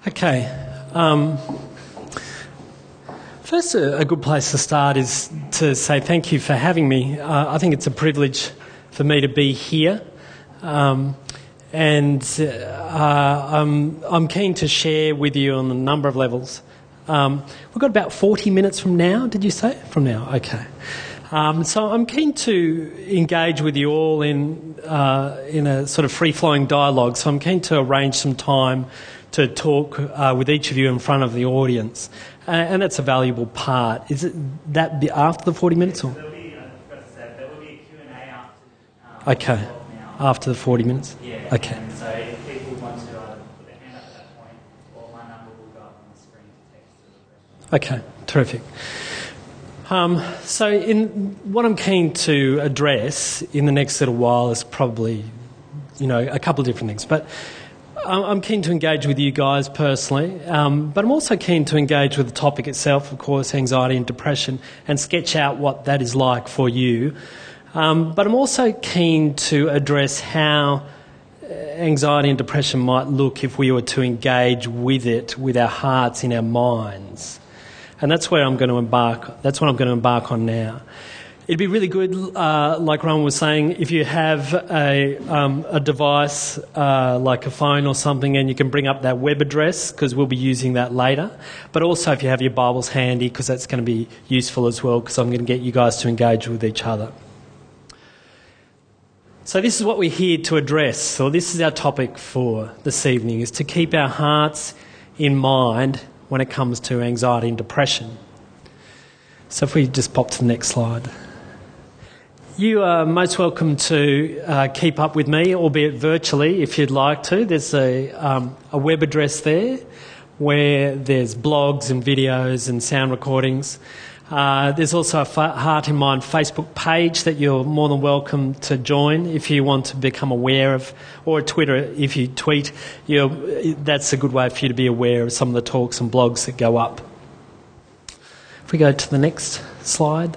Okay. First, a good place to start is to say thank you for having me. I think it's a privilege for me to be here. I'm keen to share with you on a number of levels. We've got about 40 minutes from now, did you say? From now, okay. So I'm keen to engage with you all in a sort of free-flowing dialogue. So I'm keen to arrange some time to talk with each of you in front of the audience. And that's a valuable part. Is it that be after the 40 minutes? Or? There will be a Q&A after. Okay, after the 40 minutes? Yeah. Okay. And so if people want to either put their hand up at that point, or my number will go up on the screen to text to the question. Okay, terrific. So what I'm keen to address in the next little while is probably, a couple of different things. But I'm keen to engage with you guys personally, but I'm also keen to engage with the topic itself, of course, anxiety and depression, and sketch out what that is like for you. But I'm also keen to address how anxiety and depression might look if we were to engage with it with our hearts in our minds. And that's where I'm going to embark. That's what I'm going to embark on now. It'd be really good, like Ron was saying, if you have a device like a phone or something, and you can bring up that web address, because we'll be using that later. But also if you have your Bibles handy, because that's going to be useful as well, because I'm going to get you guys to engage with each other. So this is what we're here to address, or this is our topic for this evening, is to keep our hearts in mind when it comes to anxiety and depression. So if we just pop to the next slide. You are most welcome to keep up with me, albeit virtually, if you'd like to. There's a web address there where there's blogs and videos and sound recordings. There's also a Heart in Mind Facebook page that you're more than welcome to join if you want to become aware of, or Twitter, if you tweet, that's a good way for you to be aware of some of the talks and blogs that go up. If we go to the next slide.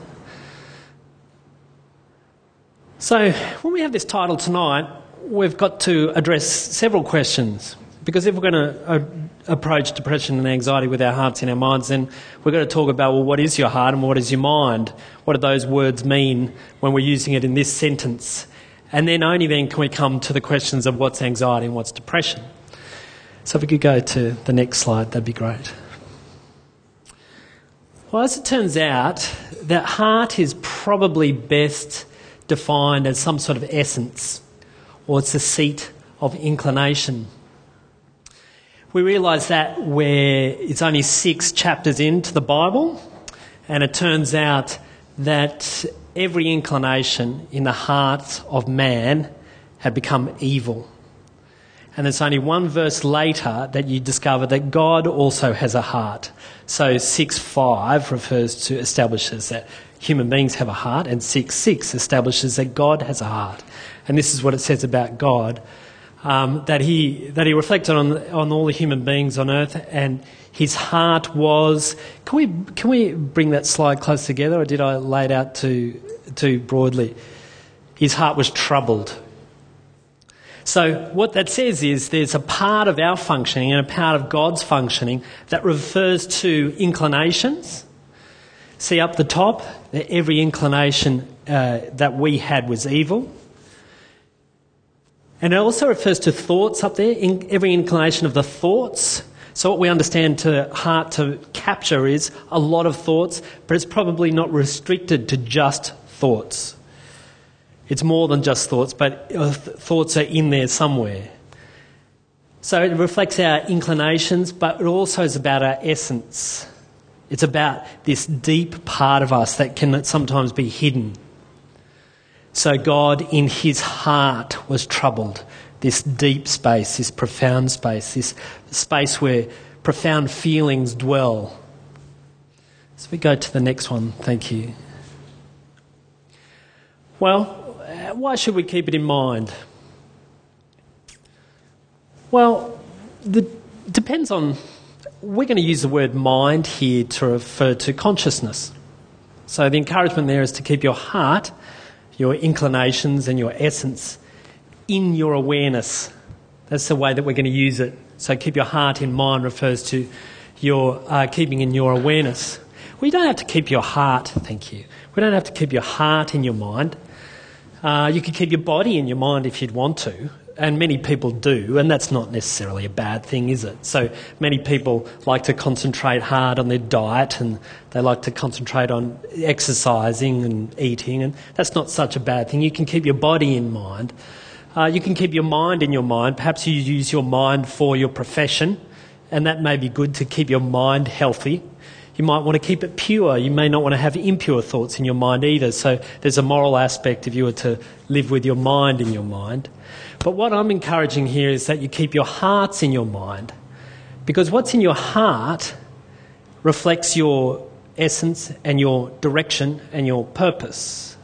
So when we have this title tonight, we've got to address several questions, because if we're going to approach depression and anxiety with our hearts in our minds, then we're going to talk about, well, what is your heart and what is your mind? What do those words mean when we're using it in this sentence? And then only then can we come to the questions of what's anxiety and what's depression. So if we could go to the next slide, that'd be great. Well, as it turns out, that heart is probably best defined as some sort of essence, or it's a seat of inclination. We realise that where it's only 6 chapters into the Bible, and it turns out that every inclination in the heart of man had become evil. And it's only 1 verse later that you discover that God also has a heart. So 6:5 establishes that human beings have a heart, and 6:6 establishes that God has a heart. And this is what it says about God, that he reflected on all the human beings on earth, and his heart was... Can we bring that slide close together, or did I lay it out too broadly? His heart was troubled. So what that says is there's a part of our functioning and a part of God's functioning that refers to inclinations. See up the top, that every inclination that we had was evil. And it also refers to thoughts up there, every inclination of the thoughts. So what we understand heart to capture is a lot of thoughts, but it's probably not restricted to just thoughts. It's more than just thoughts, but thoughts are in there somewhere. So it reflects our inclinations, but it also is about our essence. It's about this deep part of us that can sometimes be hidden. So God in his heart was troubled. This deep space, this profound space, this space where profound feelings dwell. So we go to the next one. Thank you. Well, why should we keep it in mind? Well, it depends on... We're going to use the word mind here to refer to consciousness. So the encouragement there is to keep your heart, your inclinations and your essence in your awareness. That's the way that we're going to use it So keep your heart in mind refers to your keeping in your awareness. We don't have to keep your heart, thank you. We don't have to keep your heart in your mind. You could keep your body in your mind if you'd want to, and many people do, and that's not necessarily a bad thing, is it? So many people like to concentrate hard on their diet, and they like to concentrate on exercising and eating, and that's not such a bad thing. You can keep your body in mind. You can keep your mind in your mind. Perhaps you use your mind for your profession, and that may be good to keep your mind healthy. You might want to keep it pure. You may not want to have impure thoughts in your mind either. So there's a moral aspect if you were to live with your mind in your mind. But what I'm encouraging here is that you keep your hearts in your mind, because what's in your heart reflects your essence and your direction and your purpose.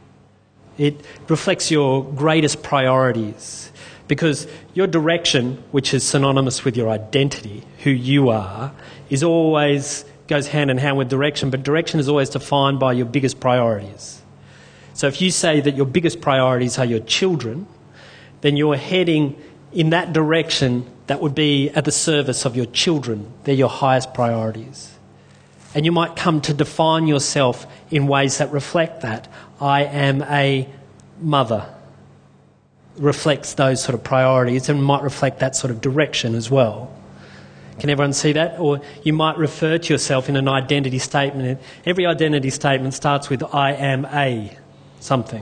It reflects your greatest priorities, because your direction, which is synonymous with your identity, who you are, is always goes hand in hand with direction, but direction is always defined by your biggest priorities. So if you say that your biggest priorities are your children, then you're heading in that direction that would be at the service of your children. They're your highest priorities. And you might come to define yourself in ways that reflect that. I am a mother. Reflects those sort of priorities and might reflect that sort of direction as well. Can everyone see that? Or you might refer to yourself in an identity statement. Every identity statement starts with I am a something,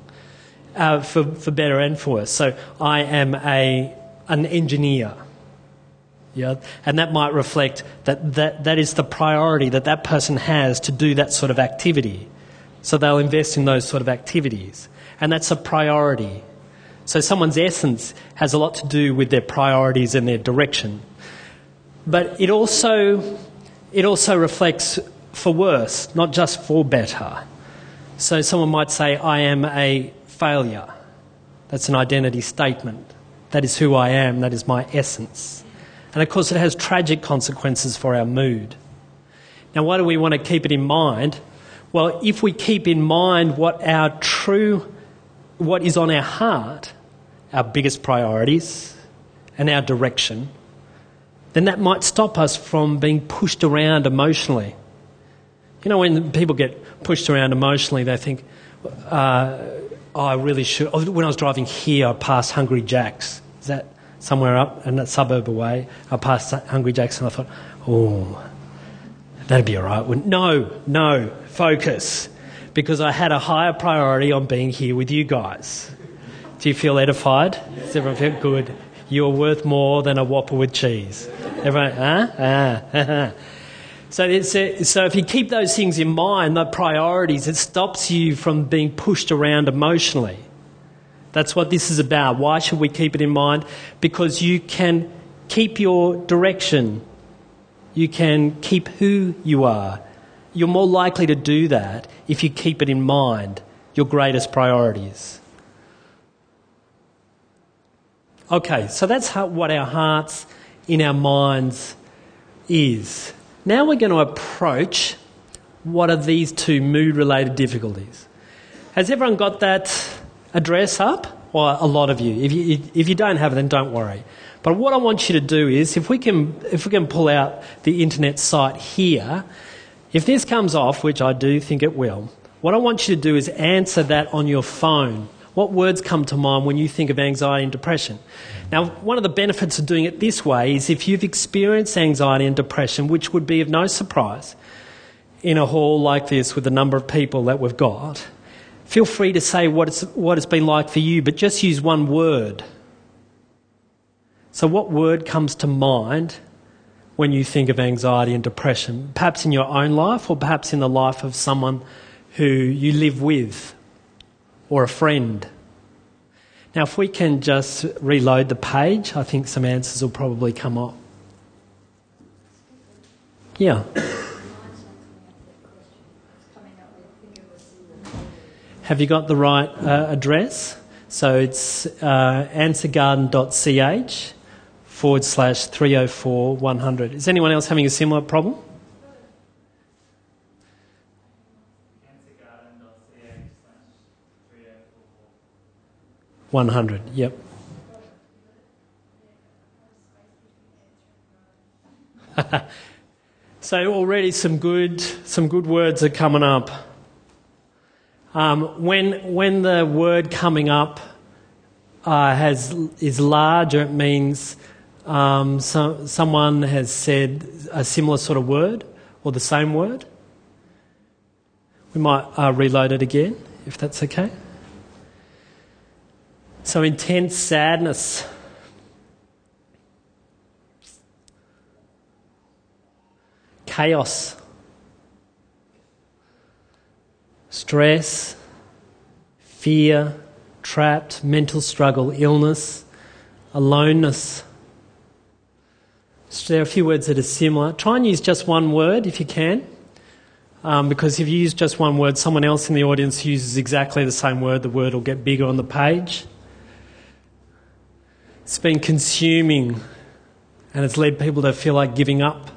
for better and for worse. So I am an engineer. Yeah, and that might reflect that is the priority that person has to do that sort of activity. So they'll invest in those sort of activities. And that's a priority. So someone's essence has a lot to do with their priorities and their direction. But it also reflects for worse, not just for better. So someone might say, I am a failure. That's an identity statement. That is who I am. That is my essence. And of course it has tragic consequences for our mood. Now why do we want to keep it in mind? Well, if we keep in mind what is on our heart, our biggest priorities and our direction, then that might stop us from being pushed around emotionally. You know, when people get pushed around emotionally, they think, I really should. When I was driving here, I passed Hungry Jack's. Is that somewhere up in that suburb away? I passed Hungry Jack's and I thought, oh, that'd be all right. No, focus. Because I had a higher priority on being here with you guys. Do you feel edified? Does everyone feel good? You're worth more than a Whopper with cheese. Everyone, So if you keep those things in mind, the priorities, it stops you from being pushed around emotionally. That's what this is about. Why should we keep it in mind? Because you can keep your direction. You can keep who you are. You're more likely to do that if you keep it in mind, your greatest priorities. Okay, so that's what our hearts in our minds is. Now we're going to approach what are these two mood-related difficulties. Has everyone got that address up? Well, a lot of you. If you don't have it, then don't worry. But what I want you to do is, if we can pull out the internet site here, if this comes off, which I do think it will, what I want you to do is answer that on your phone. What words come to mind when you think of anxiety and depression? Now, one of the benefits of doing it this way is if you've experienced anxiety and depression, which would be of no surprise in a hall like this with the number of people that we've got, feel free to say what it's been like for you, but just use one word. So what word comes to mind when you think of anxiety and depression? Perhaps in your own life or perhaps in the life of someone who you live with, or a friend. Now, if we can just reload the page, I think some answers will probably come up. Yeah. Have you got the right address? So it's answergarden.ch/304-100. Is anyone else having a similar problem? 100, yep. So already some good words are coming up. When the word coming up is larger, it means someone has said a similar sort of word or the same word. We might reload it again, if that's okay. So intense sadness. Chaos. Stress. Fear. Trapped. Mental struggle. Illness. Aloneness. So there are a few words that are similar. Try and use just one word if you can. Because if you use just one word, someone else in the audience uses exactly the same word, the word will get bigger on the page. It's been consuming and it's led people to feel like giving up.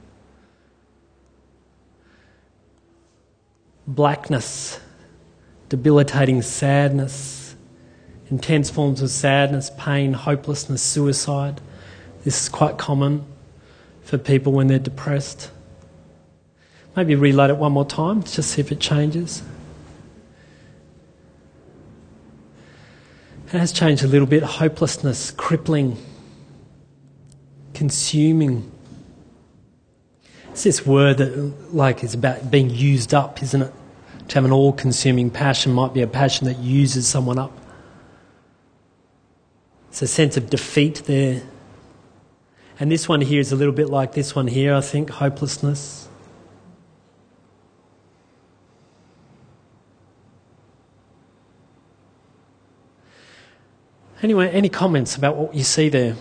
Blackness, debilitating sadness, intense forms of sadness, pain, hopelessness, suicide. This is quite common for people when they're depressed. Maybe reload it one more time, just see if it changes. It has changed a little bit. Hopelessness, crippling, consuming. It's this word that is about being used up, isn't it? To have an all-consuming passion might be a passion that uses someone up. It's a sense of defeat there. And this one here is a little bit like this one here, I think, hopelessness. Anyway, any comments about what you see there?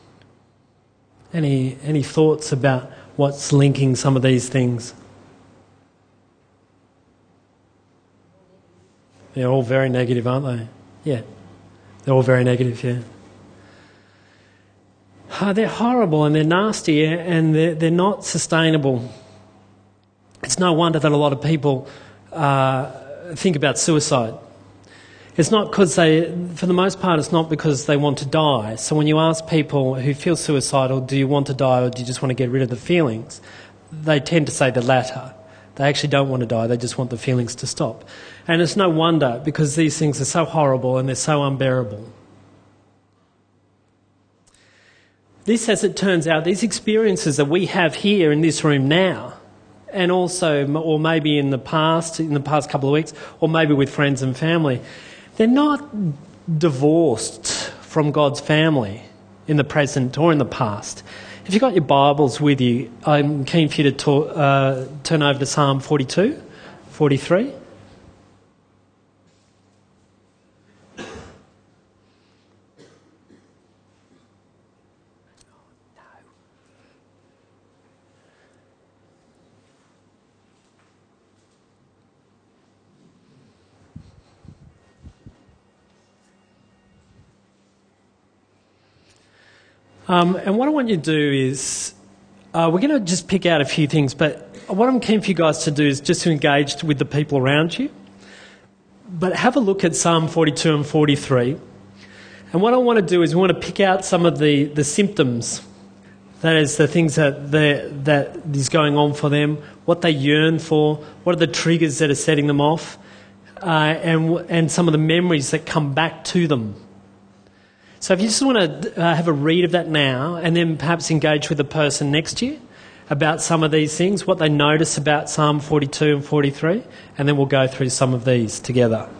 Any thoughts about what's linking some of these things? They're all very negative, aren't they? Yeah. They're all very negative, yeah. They're horrible and they're nasty and they're not sustainable. It's no wonder that a lot of people think about suicide. It's not because for the most part, it's not because they want to die. So when you ask people who feel suicidal, do you want to die or do you just want to get rid of the feelings? They tend to say the latter. They actually don't want to die, they just want the feelings to stop. And it's no wonder because these things are so horrible and they're so unbearable. This, as it turns out, these experiences that we have here in this room now, and also, or maybe in the past couple of weeks, or maybe with friends and family, they're not divorced from God's family in the present or in the past. If you've got your Bibles with you, I'm keen for you to turn over to Psalm 42, 43. And what I want you to do is, we're going to just pick out a few things, but what I'm keen for you guys to do is just to engage with the people around you. But have a look at Psalm 42 and 43. And what I want to do is we want to pick out some of the symptoms, that is the things that is going on for them, what they yearn for, what are the triggers that are setting them off, and some of the memories that come back to them. So if you just want to have a read of that now and then perhaps engage with the person next to you about some of these things, what they notice about Psalm 42 and 43, and then we'll go through some of these together.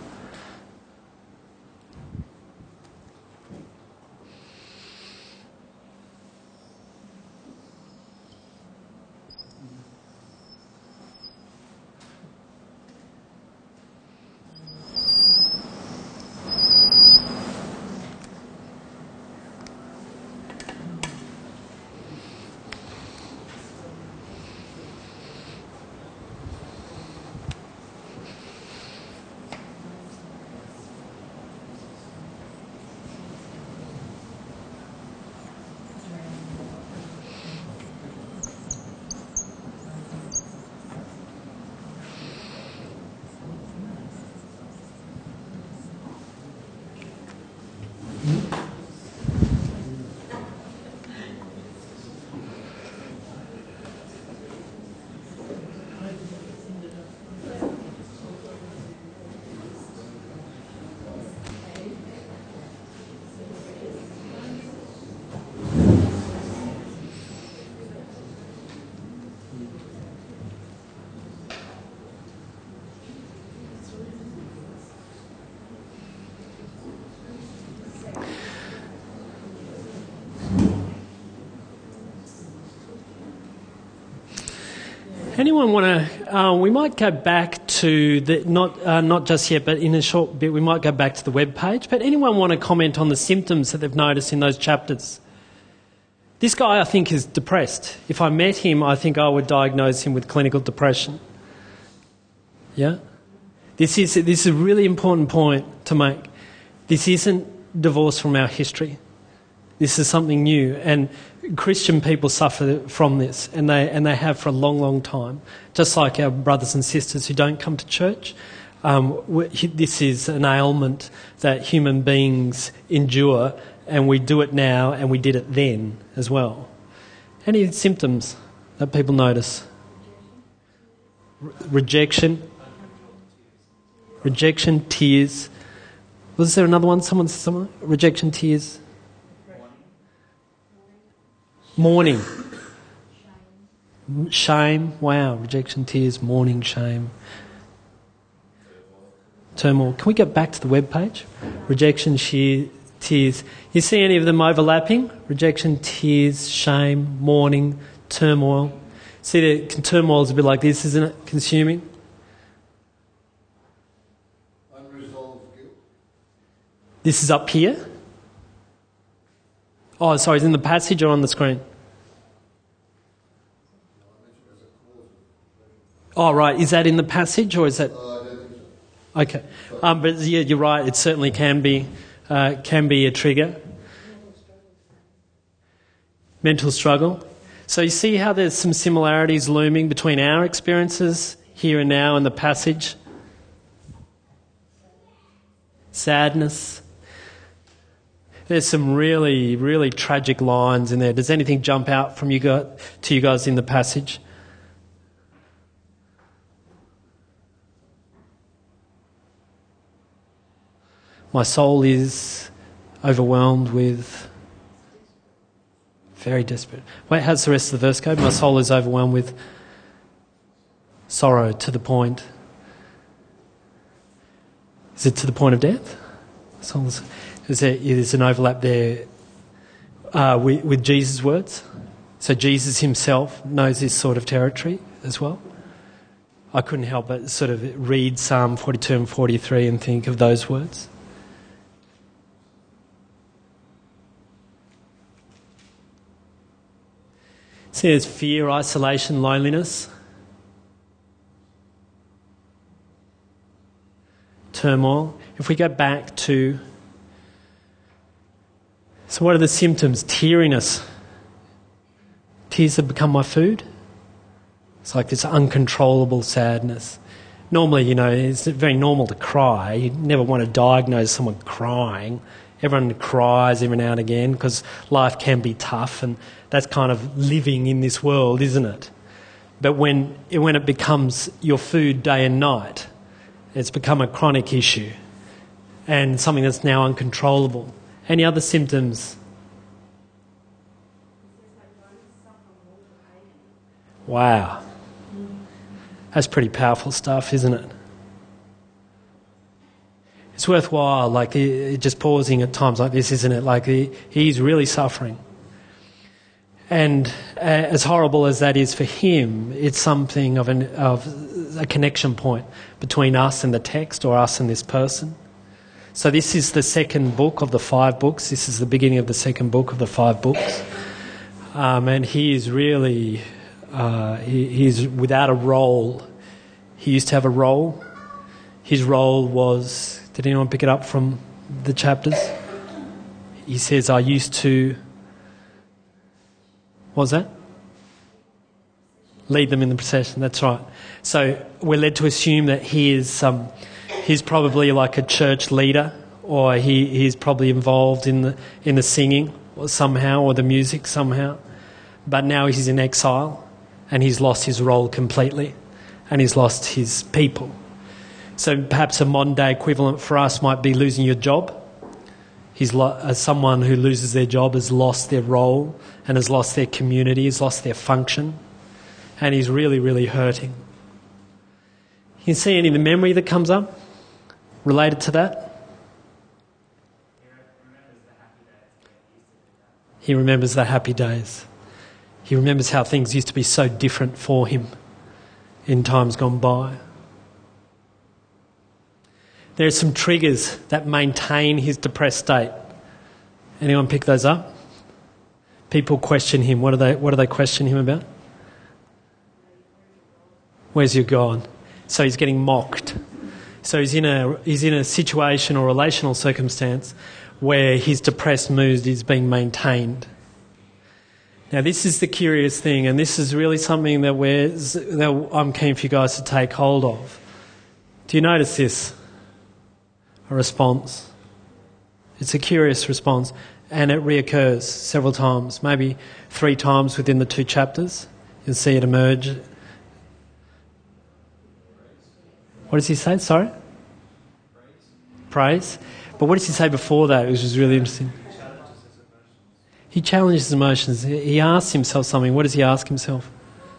Anyone want to? We might go back to the not just yet, but in a short bit, we might go back to the web page. But anyone want to comment on the symptoms that they've noticed in those chapters? This guy, I think, is depressed. If I met him, I think I would diagnose him with clinical depression. Yeah, this is a really important point to make. This isn't divorced from our history. This is something new, and Christian people suffer from this, and they have for a long, long time. Just like our brothers and sisters who don't come to church, this is an ailment that human beings endure, and we do it now, and we did it then as well. Any symptoms that people notice? Rejection, tears. Was there another one? Someone? Rejection, tears. Mourning. Shame. Wow. Rejection, tears, mourning, shame. Turmoil. Can we get back to the web page? Rejection, tears. You see any of them overlapping? Rejection, tears, shame, mourning, turmoil. See, the turmoil is a bit like this, isn't it? Consuming. Unresolved guilt. This is up here. Oh, sorry, is it in the passage or on the screen? Oh, right. Is that in the passage or is that? I don't think so. Okay. But yeah, you're right. It certainly can be a trigger. Mental struggle. So you see how there's some similarities looming between our experiences here and now in the passage. Sadness. There's some really, really tragic lines in there. Does anything jump out from to you guys in the passage? My soul is overwhelmed with... Very desperate. Wait, how's the rest of the verse go? My soul is overwhelmed with sorrow to the point... Is it to the point of death? There's an overlap there with Jesus' words. So Jesus himself knows this sort of territory as well. I couldn't help but sort of read Psalm 42 and 43 and think of those words. See, there's fear, isolation, loneliness, turmoil. If we go back to... So what are the symptoms? Teariness. Tears have become my food. It's like this uncontrollable sadness. Normally, it's very normal to cry. You never want to diagnose someone crying. Everyone cries every now and again because life can be tough, and that's kind of living in this world, isn't it? But when it becomes your food day and night, it's become a chronic issue and something that's now uncontrollable. Any other symptoms? Wow. That's pretty powerful stuff, isn't it? It's worthwhile, just pausing at times like this, isn't it? He's really suffering. And as horrible as that is for him, it's something of a connection point between us and the text, or us and this person. So this is the second book of the 5 books. This is the beginning of the second book of the 5 books. And he is really, he's without a role. He used to have a role. His role was, did anyone pick it up from the chapters? He says, I used to, what was that? Lead them in the procession, that's right. So we're led to assume that he is, he's probably like a church leader, or he's probably involved in the singing or somehow, or the music somehow. But now he's in exile and he's lost his role completely, and he's lost his people. So perhaps a modern day equivalent for us might be losing your job. Someone who loses their job has lost their role and has lost their community, has lost their function, and he's really, really hurting. You see any of the memory that comes up related to that? He remembers the happy days. He remembers how things used to be so different for him. in times gone by. There are some triggers that maintain his depressed state. Anyone pick those up? People question him. What do they question him about? Where's your God? So he's getting mocked. So he's in a situation or relational circumstance where his depressed mood is being maintained. Now this is the curious thing, and this is really something that I'm keen for you guys to take hold of. Do you notice this? A response. It's a curious response, and it reoccurs several times, maybe 3 times within the 2 chapters. You'll see it emerge. What does he say? Sorry? Praise. But what does he say before that, which is really interesting? He challenges his emotions. He asks himself something. What does he ask himself?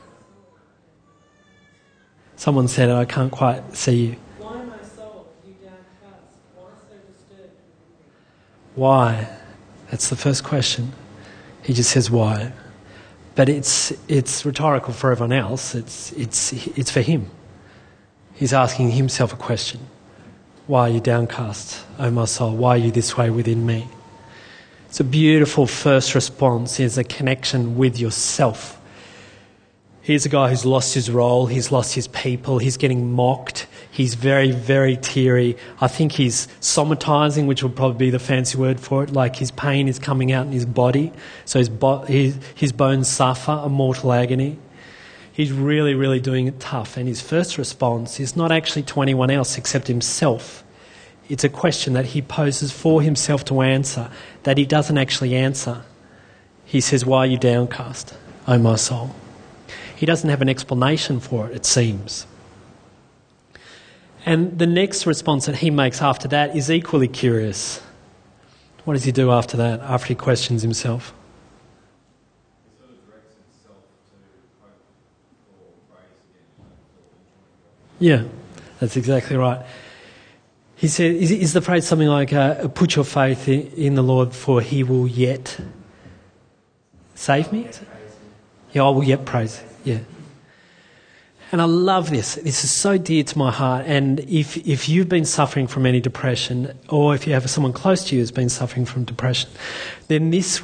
Someone said, I can't quite see you. Why, my soul, you downcast? Why so disturbed? Why? That's the first question. He just says why. But it's rhetorical for everyone else. It's for him. He's asking himself a question. Why are you downcast, O my soul? Why are you this way within me? It's a beautiful first response. It's a connection with yourself. Here's a guy who's lost his role. He's lost his people. He's getting mocked. He's very, very teary. I think he's somatizing, which would probably be the fancy word for it. Like his pain is coming out in his body. So his bones suffer a mortal agony. He's really, really doing it tough. And his first response is not actually to anyone else except himself. It's a question that he poses for himself to answer, that he doesn't actually answer. He says, why are you downcast, O my soul? He doesn't have an explanation for it, it seems. And the next response that he makes after that is equally curious. What does he do after that, after he questions himself? He sort of directs himself to hope for praise again. Yeah, that's exactly right. He said, is the phrase something like, put your faith in the Lord for he will yet save me? Yeah, I will yet praise. Yeah. And I love this. This is so dear to my heart. And if you've been suffering from any depression, or if you have someone close to you who's been suffering from depression, then this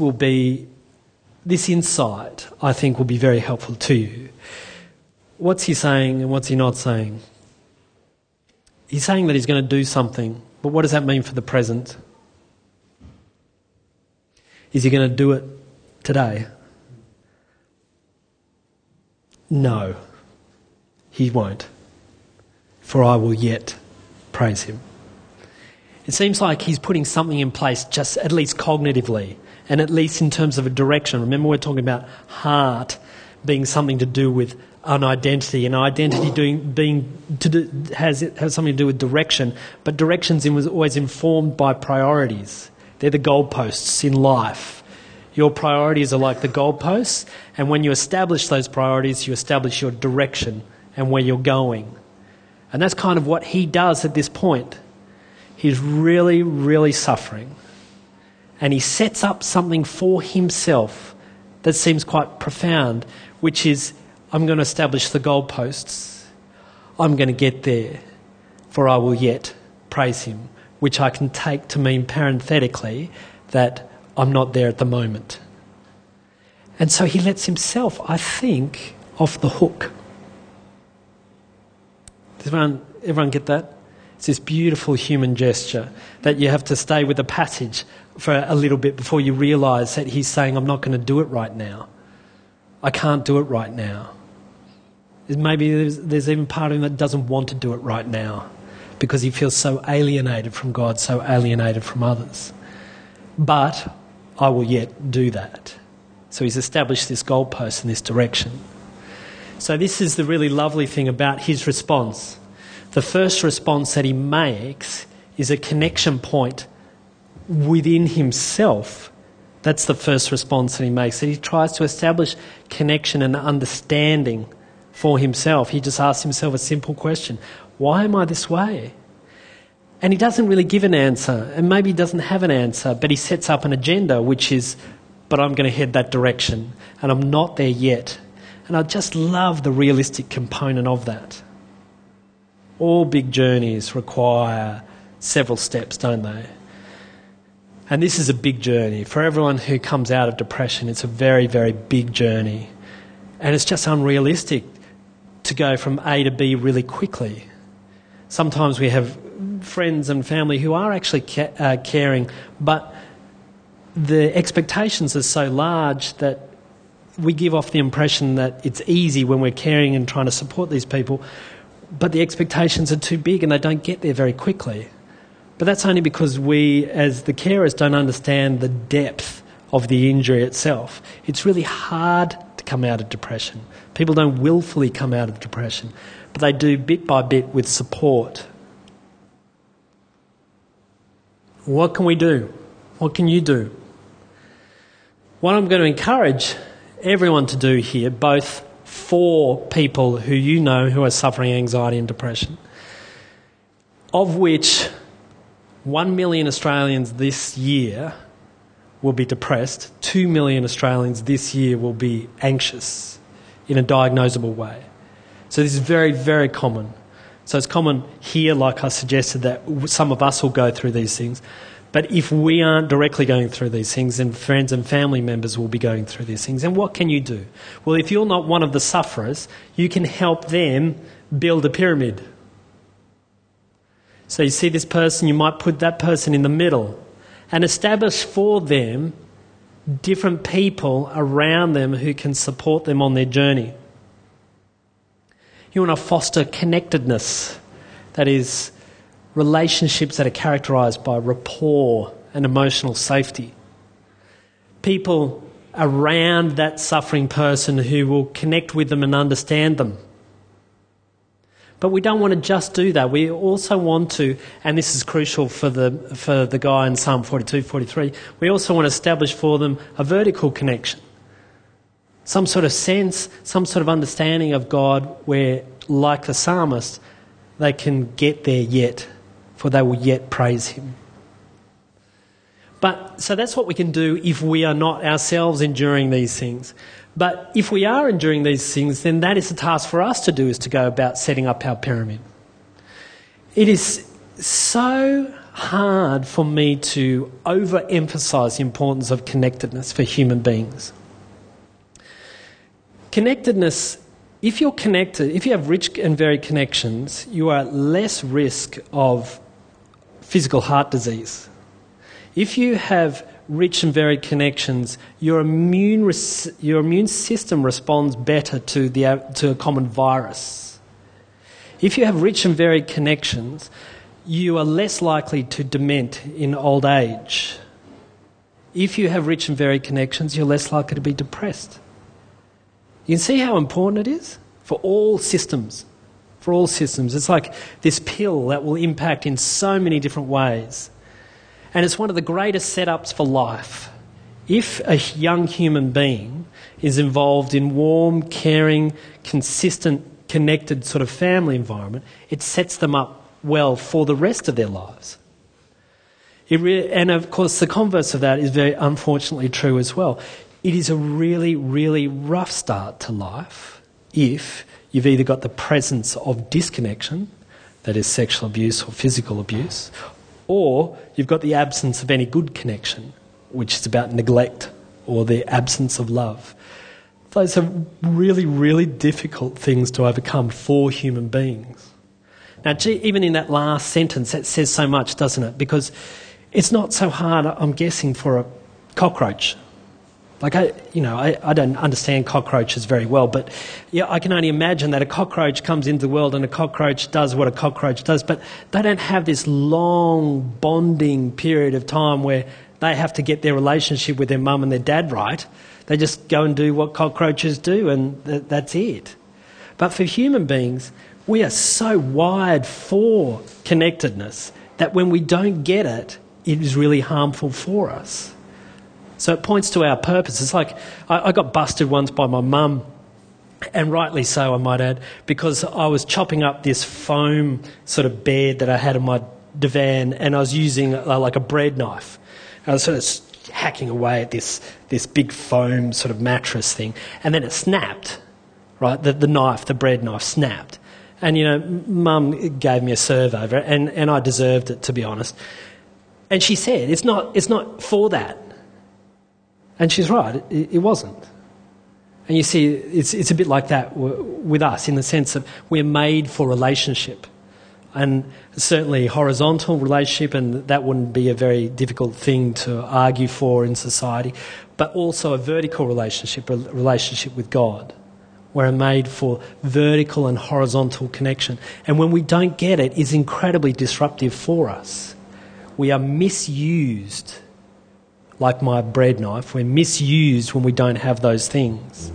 insight, I think, will be very helpful to you. What's he saying and what's he not saying? He's saying that he's going to do something, but what does that mean for the present? Is he going to do it today? No, he won't. For I will yet praise him. It seems like he's putting something in place, just at least cognitively, and at least in terms of a direction. Remember, we're talking about heart being something to do with an identity, and identity has something to do with direction, but directions was always informed by priorities. They're the goalposts in life. Your priorities are like the goalposts, and when you establish those priorities, you establish your direction and where you're going. And that's kind of what he does at this point. He's really, really suffering, and he sets up something for himself that seems quite profound, which is, I'm going to establish the goalposts. I'm going to get there, for I will yet praise him, which I can take to mean parenthetically that I'm not there at the moment. And so he lets himself, I think, off the hook. Does everyone get that? It's this beautiful human gesture that you have to stay with the passage for a little bit before you realise that he's saying, I'm not going to do it right now. I can't do it right now. Maybe there's even part of him that doesn't want to do it right now because he feels so alienated from God, so alienated from others. But I will yet do that. So he's established this goalpost in this direction. So this is the really lovely thing about his response. The first response that he makes is a connection point within himself. That's the first response that he makes. That he tries to establish connection and understanding for himself. He just asks himself a simple question. Why am I this way? And he doesn't really give an answer, and maybe he doesn't have an answer, but he sets up an agenda, which is, but I'm going to head that direction, and I'm not there yet. And I just love the realistic component of that. All big journeys require several steps, don't they? And this is a big journey. For everyone who comes out of depression, it's a very, very big journey. And it's just unrealistic to go from A to B really quickly. Sometimes we have friends and family who are actually caring, but the expectations are so large that we give off the impression that it's easy when we're caring and trying to support these people, but the expectations are too big and they don't get there very quickly. But that's only because we, as the carers, don't understand the depth of the injury itself. It's really hard to come out of depression. People don't willfully come out of depression, but they do bit by bit with support. What can we do? What can you do? What I'm going to encourage everyone to do here, both for people who you know who are suffering anxiety and depression, of which 1 million Australians this year will be depressed, 2 million Australians this year will be anxious in a diagnosable way. So this is very, very common. So it's common here, like I suggested, that some of us will go through these things. But if we aren't directly going through these things, then friends and family members will be going through these things. And what can you do? Well, if you're not one of the sufferers, you can help them build a pyramid. So you see this person, you might put that person in the middle and establish for them different people around them who can support them on their journey. You want to foster connectedness, that is, relationships that are characterised by rapport and emotional safety. People around that suffering person who will connect with them and understand them. But we don't want to just do that. We also want to, and this is crucial for the guy in Psalm 42, 43, we also want to establish for them a vertical connection. Some sort of sense, some sort of understanding of God where, like the psalmist, they can get there yet, for they will yet praise him. But so that's what we can do if we are not ourselves enduring these things. But if we are enduring these things, then that is the task for us to do, is to go about setting up our pyramid. It is so hard for me to overemphasise the importance of connectedness for human beings. Connectedness, if you're connected, if you have rich and varied connections, you are at less risk of physical heart disease. If you have rich and varied connections, your immune system responds better to a common virus. If you have rich and varied connections, you are less likely to dement in old age. If you have rich and varied connections, you're less likely to be depressed. You can see how important it is for all systems. For all systems. It's like this pill that will impact in so many different ways. And it's one of the greatest setups for life. If a young human being is involved in warm, caring, consistent, connected sort of family environment, it sets them up well for the rest of their lives. And of course, the converse of that is very unfortunately true as well. It is a really, really rough start to life if you've either got the presence of disconnection, that is sexual abuse or physical abuse, or you've got the absence of any good connection, which is about neglect or the absence of love. Those are really, really difficult things to overcome for human beings. Now, even in that last sentence, that says so much, doesn't it? Because it's not so hard, I'm guessing, for a cockroach. Like, I don't understand cockroaches very well, but yeah, I can only imagine that a cockroach comes into the world and a cockroach does what a cockroach does, but they don't have this long bonding period of time where they have to get their relationship with their mum and their dad right. They just go and do what cockroaches do, and that's it. But for human beings, we are so wired for connectedness that when we don't get it, it is really harmful for us. So it points to our purpose. It's like I got busted once by my mum, and rightly so, I might add, because I was chopping up this foam sort of bed that I had in my divan, and I was using like a bread knife. I was sort of hacking away at this big foam sort of mattress thing, and then it snapped. right? The knife, the bread knife, snapped. And, Mum gave me a serve over it, and I deserved it, to be honest. And she said, it's not for that. And she's right, it wasn't. And you see, it's a bit like that with us, in the sense that we're made for relationship. And certainly horizontal relationship, and that wouldn't be a very difficult thing to argue for in society, but also a vertical relationship, a relationship with God. We're made for vertical and horizontal connection. And when we don't get it, it's incredibly disruptive for us. We are misused, like my bread knife. We're misused when we don't have those things.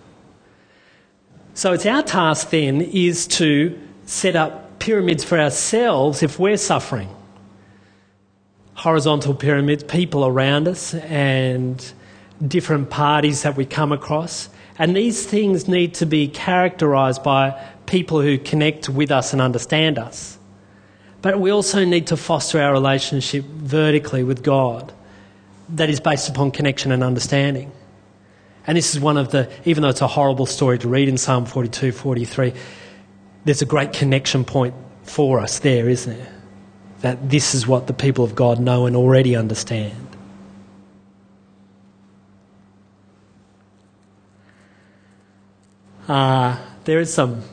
So it's our task then is to set up pyramids for ourselves if we're suffering. Horizontal pyramids, people around us and different parties that we come across. And these things need to be characterised by people who connect with us and understand us. But we also need to foster our relationship vertically with God that is based upon connection and understanding. And this is one of the, even though it's a horrible story to read in Psalm 42, 43, there's a great connection point for us there, isn't there? That this is what the people of God know and already understand. There is some...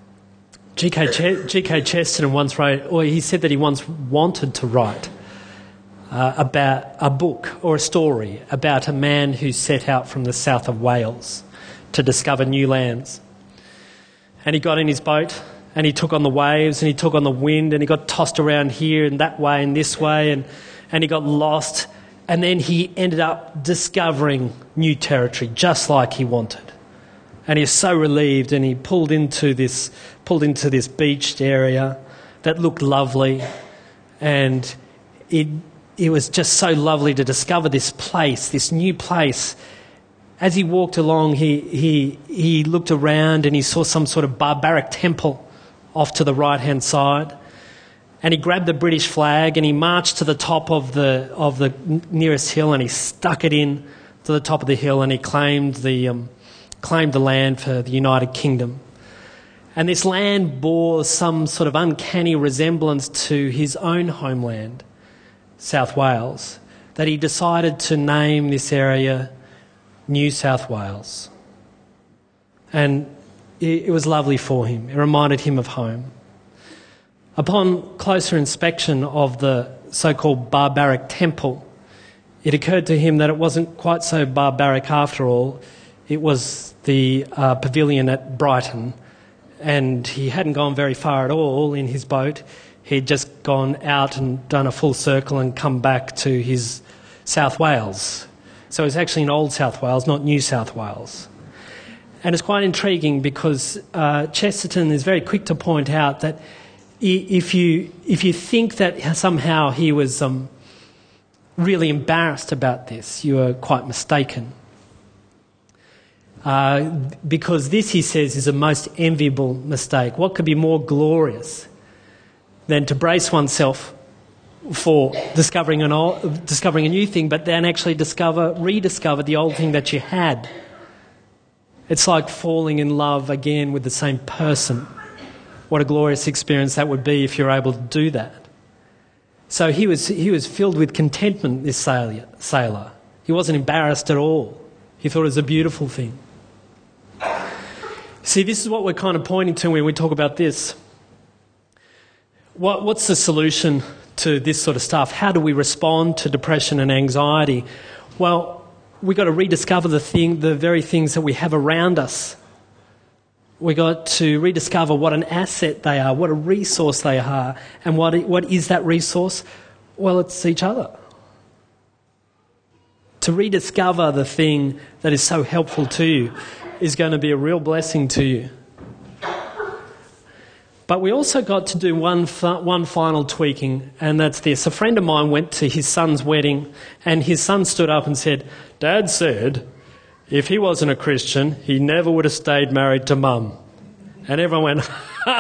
G.K. Chesterton once wrote, or he said that he once wanted to write about a book or a story about a man who set out from the south of Wales to discover new lands. And he got in his boat and he took on the waves and he took on the wind and he got tossed around here and that way and this way and he got lost. And then he ended up discovering new territory just like he wanted. And he was so relieved, and he pulled into this beached area that looked lovely, and it was just so lovely to discover this place, this new place. As he walked along, he looked around and he saw some sort of barbaric temple off to the right-hand side, and he grabbed the British flag and he marched to the top of the nearest hill and he stuck it in to the top of the hill and he claimed the land for the United Kingdom. And this land bore some sort of uncanny resemblance to his own homeland, South Wales, that he decided to name this area New South Wales. And it was lovely for him. It reminded him of home. Upon closer inspection of the so-called barbaric temple, it occurred to him that it wasn't quite so barbaric after all. It was the pavilion at Brighton, and he hadn't gone very far at all in his boat. He'd just gone out and done a full circle and come back to his South Wales. So it's actually in Old South Wales, not New South Wales. And it's quite intriguing because Chesterton is very quick to point out that if you think that somehow he was really embarrassed about this, you are quite mistaken. Because this, he says, is a most enviable mistake. What could be more glorious than to brace oneself for discovering a new thing, but then actually rediscover the old thing that you had? It's like falling in love again with the same person. What a glorious experience that would be if you're able to do that. So he was filled with contentment, this sailor. He wasn't embarrassed at all. He thought it was a beautiful thing. See, this is what we're kind of pointing to when we talk about this. What's the solution to this sort of stuff? How do we respond to depression and anxiety? Well, we've got to rediscover the very things that we have around us. We've got to rediscover what an asset they are, what a resource they are, and what is that resource? Well, it's each other. To rediscover the thing that is so helpful to you is going to be a real blessing to you. But we also got to do one final tweaking, and that's this. A friend of mine went to his son's wedding, and his son stood up and said, "Dad said if he wasn't a Christian, he never would have stayed married to Mum." And everyone went,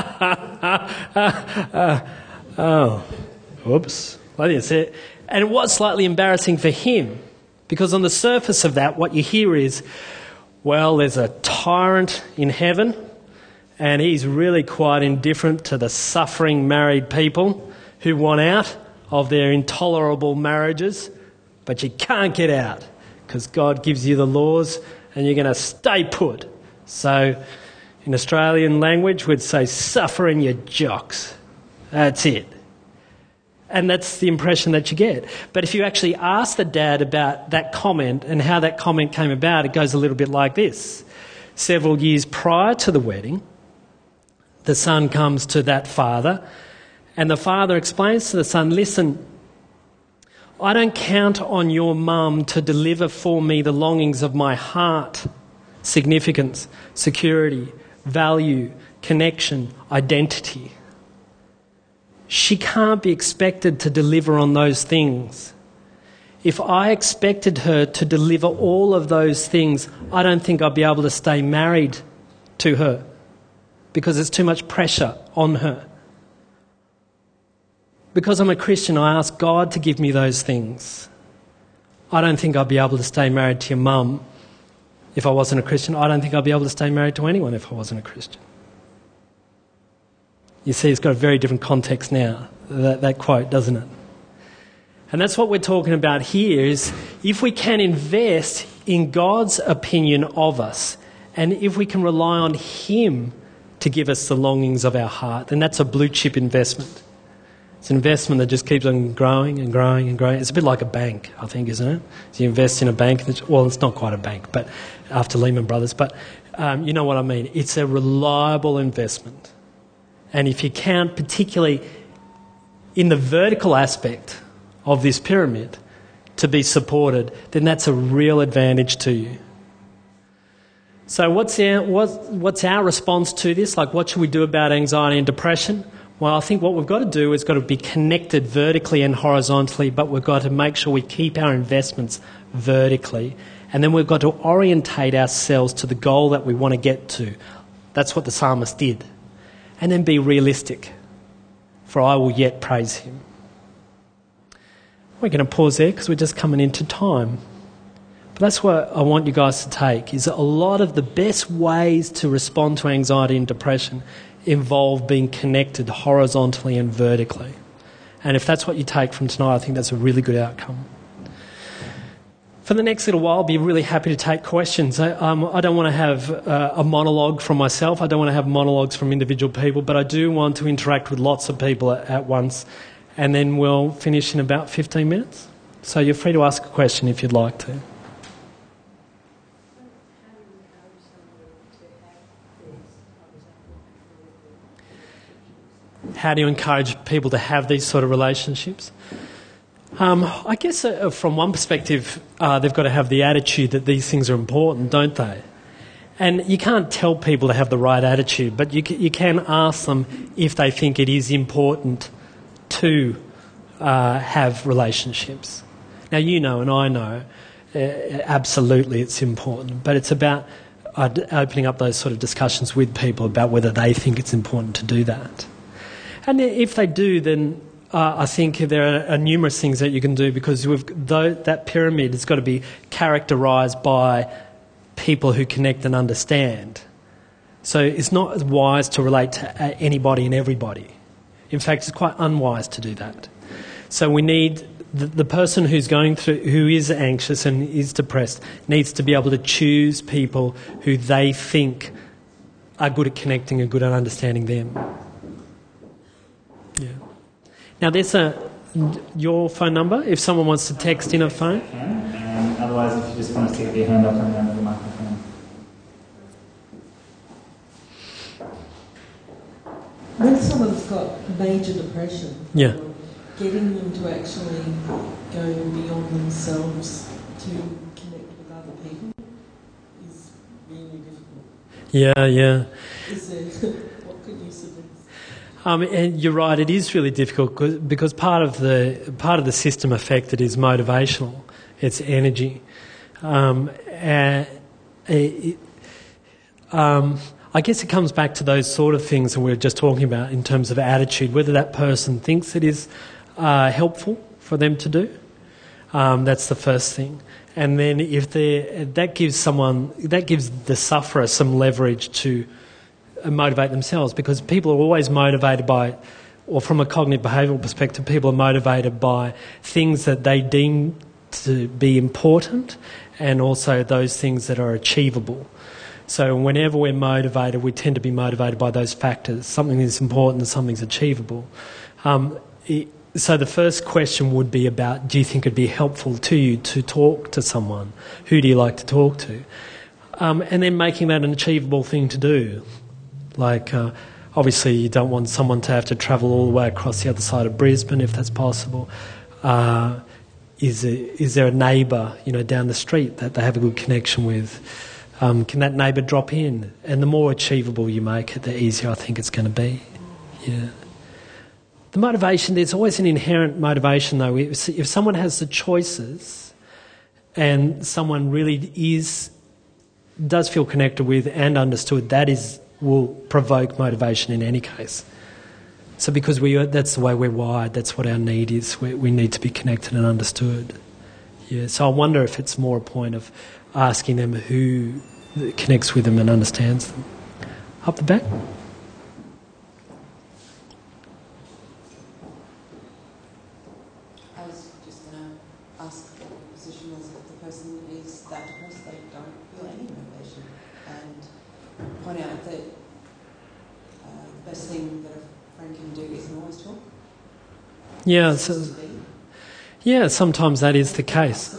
oh, whoops. I didn't say it. And it was slightly embarrassing for him, because on the surface of that, what you hear is, Well, there's a tyrant in heaven, and he's really quite indifferent to the suffering married people who want out of their intolerable marriages, but you can't get out because God gives you the laws and you're going to stay put. So in Australian language, we'd say, suffer in your jocks. That's it. And that's the impression that you get. But if you actually ask the dad about that comment and how that comment came about, it goes a little bit like this. Several years prior to the wedding, the son comes to that father, and the father explains to the son, listen, I don't count on your mum to deliver for me the longings of my heart, significance, security, value, connection, identity. She can't be expected to deliver on those things. If I expected her to deliver all of those things, I don't think I'd be able to stay married to her because it's too much pressure on her. Because I'm a Christian, I ask God to give me those things. I don't think I'd be able to stay married to your mum if I wasn't a Christian. I don't think I'd be able to stay married to anyone if I wasn't a Christian. You see, it's got a very different context now, that quote, doesn't it? And that's what we're talking about here, is if we can invest in God's opinion of us, and if we can rely on Him to give us the longings of our heart, then that's a blue chip investment. It's an investment that just keeps on growing and growing and growing. It's a bit like a bank, I think, isn't it? So you invest in a bank, well, it's not quite a bank, but after Lehman Brothers, but you know what I mean. It's a reliable investment. And if you count particularly in the vertical aspect of this pyramid to be supported, then that's a real advantage to you. So what's our response to this? Like, what should we do about anxiety and depression? Well, I think what we've got to do is got to be connected vertically and horizontally, but we've got to make sure we keep our investments vertically. And then we've got to orientate ourselves to the goal that we want to get to. That's what the psalmist did. And then be realistic, for I will yet praise Him. We're going to pause there because we're just coming into time. But that's what I want you guys to take, is a lot of the best ways to respond to anxiety and depression involve being connected horizontally and vertically. And if that's what you take from tonight, I think that's a really good outcome. For the next little while, I'll be really happy to take questions. I don't want to have a monologue from myself. I don't want to have monologues from individual people, but I do want to interact with lots of people at once. And then we'll finish in about 15 minutes. So you're free to ask a question if you'd like to. How do you encourage people to have these sort of relationships? I guess from one perspective, they've got to have the attitude that these things are important, don't they? And you can't tell people to have the right attitude, but you can ask them if they think it is important to have relationships. Now, you know and I know, absolutely it's important, but it's about opening up those sort of discussions with people about whether they think it's important to do that. And if they do, then I think there are numerous things that you can do, because that pyramid has got to be characterised by people who connect and understand. So it's not wise to relate to anybody and everybody. In fact, it's quite unwise to do that. So we need the person who is anxious and is depressed needs to be able to choose people who they think are good at connecting and good at understanding them. Yeah. Now, there's your phone number, if someone wants to text in a phone. And otherwise, if you just want to stick your hand up and down to the microphone. When someone's got major depression, Yeah. getting them to actually go beyond themselves to connect with other people is really difficult. Yeah. Is there, what could you suggest? And you're right, it is really difficult because part of the system affected is motivational. It's energy. I guess it comes back to those sort of things that we were just talking about in terms of attitude, whether that person thinks it is helpful for them to do. That's the first thing. And then that gives the sufferer some leverage to motivate themselves, because people are always motivated by, or from a cognitive behavioural perspective, people are motivated by things that they deem to be important, and also those things that are achievable. So whenever we're motivated, we tend to be motivated by those factors, something that's important and something's achievable. So the first question would be about, do you think it'd be helpful to you to talk to someone? Who do you like to talk to? And then making that an achievable thing to do. Like, obviously you don't want someone to have to travel all the way across the other side of Brisbane, if that's possible. Is there a neighbour, down the street that they have a good connection with? Can that neighbour drop in? And the more achievable you make it, the easier I think it's going to be. Yeah. The motivation, there's always an inherent motivation though. If someone has the choices and someone really does feel connected with and understood, will provoke motivation in any case. So because that's the way we're wired, that's what our need is. We need to be connected and understood. Yeah. So I wonder if it's more a point of asking them who connects with them and understands them. Up the back. I was just going to ask what the position was if the person is that depressed they don't feel any motivation, and point out that the best thing that a friend can do isn't always talk. Yeah, sometimes that is the case.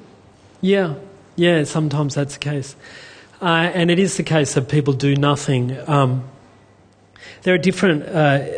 Yeah, sometimes that's the case. And it is the case that people do nothing. There are different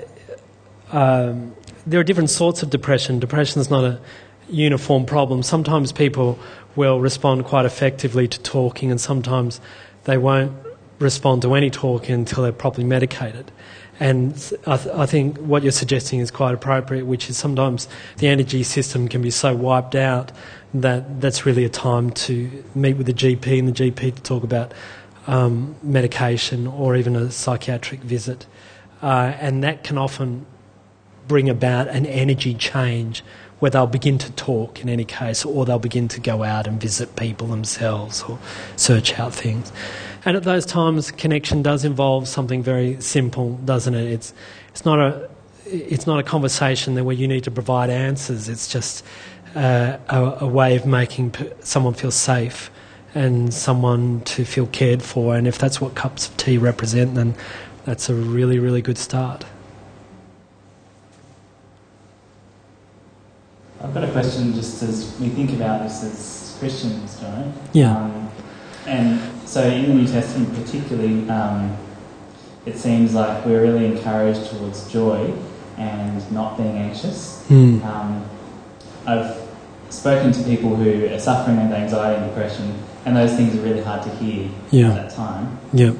sorts of depression. Depression is not a uniform problem. Sometimes people will respond quite effectively to talking, and sometimes they won't respond to any talking until they're properly medicated. And I think what you're suggesting is quite appropriate, which is sometimes the energy system can be so wiped out that's really a time to meet with the GP and the GP to talk about medication or even a psychiatric visit. And that can often bring about an energy change where they'll begin to talk in any case, or they'll begin to go out and visit people themselves or search out things. And at those times, connection does involve something very simple, doesn't it? It's not a conversation where you need to provide answers. It's just a way of making someone feel safe and someone to feel cared for. And if that's what cups of tea represent, then that's a really, really good start. I've got a question just as we think about this as Christians, John. Yeah. And so in the New Testament particularly, it seems like we're really encouraged towards joy and not being anxious. I've spoken to people who are suffering with anxiety and depression, and those things are really hard to hear at that time. Yeah.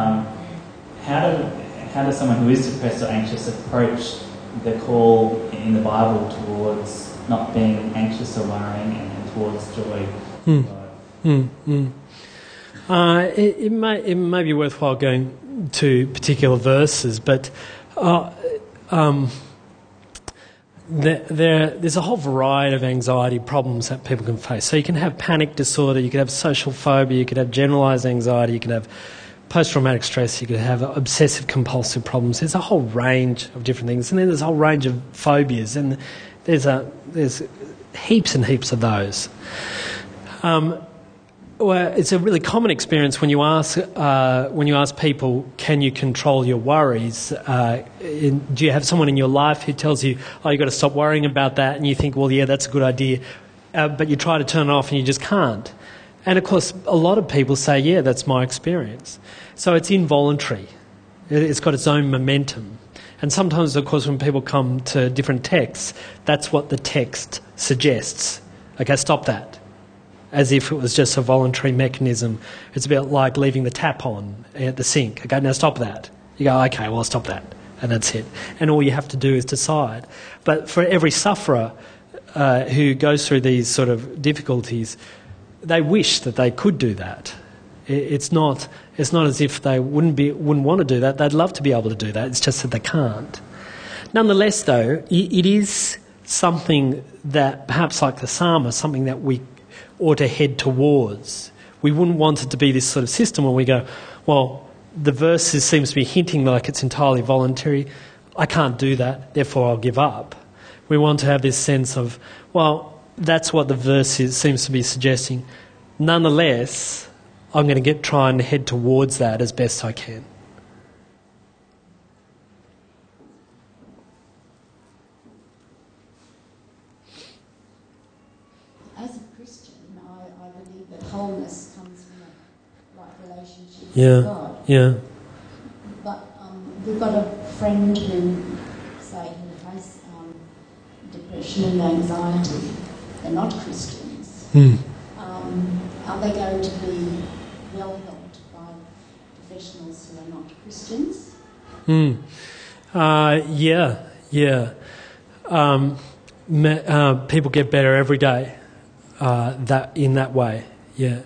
How does someone who is depressed or anxious approach the call in the Bible towards not being anxious or worrying and towards joy? It may be worthwhile going to particular verses, but there's a whole variety of anxiety problems that people can face. So you can have panic disorder, you could have social phobia, you could have generalised anxiety, you could have post-traumatic stress, you could have obsessive compulsive problems. There's a whole range of different things, and then there's a whole range of phobias, and there's heaps and heaps of those. Well, it's a really common experience when you ask people, can you control your worries? Do you have someone in your life who tells you, oh, you've got to stop worrying about that, and you think, well, yeah, that's a good idea, but you try to turn it off and you just can't. And, of course, a lot of people say, yeah, that's my experience. So it's involuntary. It's got its own momentum. And sometimes, of course, when people come to different texts, that's what the text suggests. Okay, stop that. As if it was just a voluntary mechanism. It's a bit like leaving the tap on at the sink. Okay, now stop that. You go, okay, well, I'll stop that. And that's it. And all you have to do is decide. But for every sufferer who goes through these sort of difficulties, they wish that they could do that. It's not as if they wouldn't want to do that. They'd love to be able to do that. It's just that they can't. Nonetheless, though, it is something that, perhaps like the psalmist, something that we ought to head towards. We wouldn't want it to be this sort of system where we go, well, the verse seems to be hinting like it's entirely voluntary. I can't do that, therefore I'll give up. We want to have this sense of, well, that's what the verse seems to be suggesting. Nonetheless, I'm going to try and head towards that as best I can. As a Christian, I believe that wholeness comes from a right relationship Yeah, with God. yeah, But we've got a friend who, say, who has depression and anxiety. They're not Christians. Are they going to be well helped by professionals who are not Christians? People get better every day. In that way, yeah.